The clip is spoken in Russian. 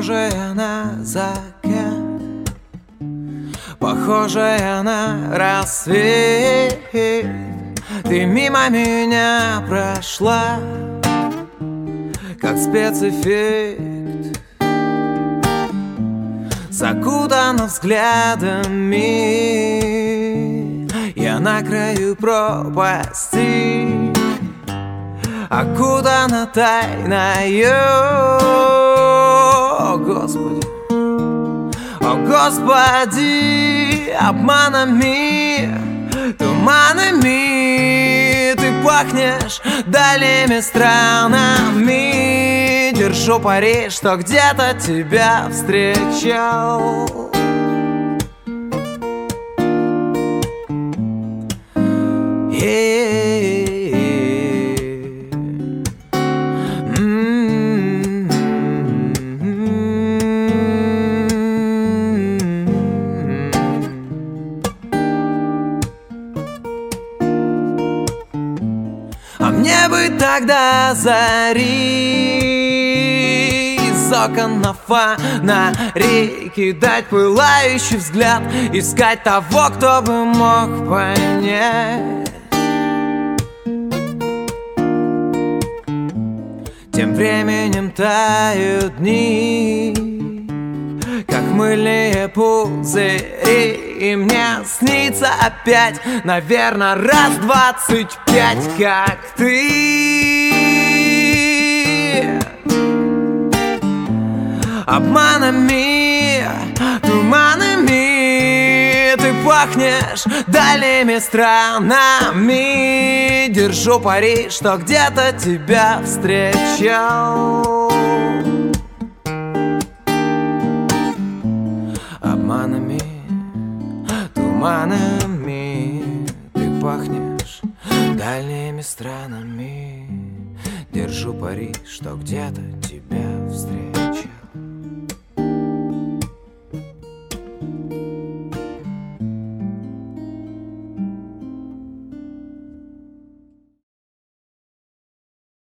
похожая на закат, похожая на рассвет. Ты мимо меня прошла, как спецэффект, закутана взглядами. Я на краю пропасти, окутана тайною. О, Господи, о, Господи, обманами, туманами. Ты пахнешь дальними странами. Держу пари, что где-то тебя встречал. А мне бы тогда зари из окон на фонари кидать пылающий взгляд, искать того, кто бы мог понять. Тем временем тают дни, как мыльные пузыри, и мне снится опять, наверное, раз 25, как ты. Обманами, туманами. Ты пахнешь дальними странами. Держу пари, что где-то тебя встречал. Обманами, туманами. Ты пахнешь дальними странами. Держу пари, что где-то тебя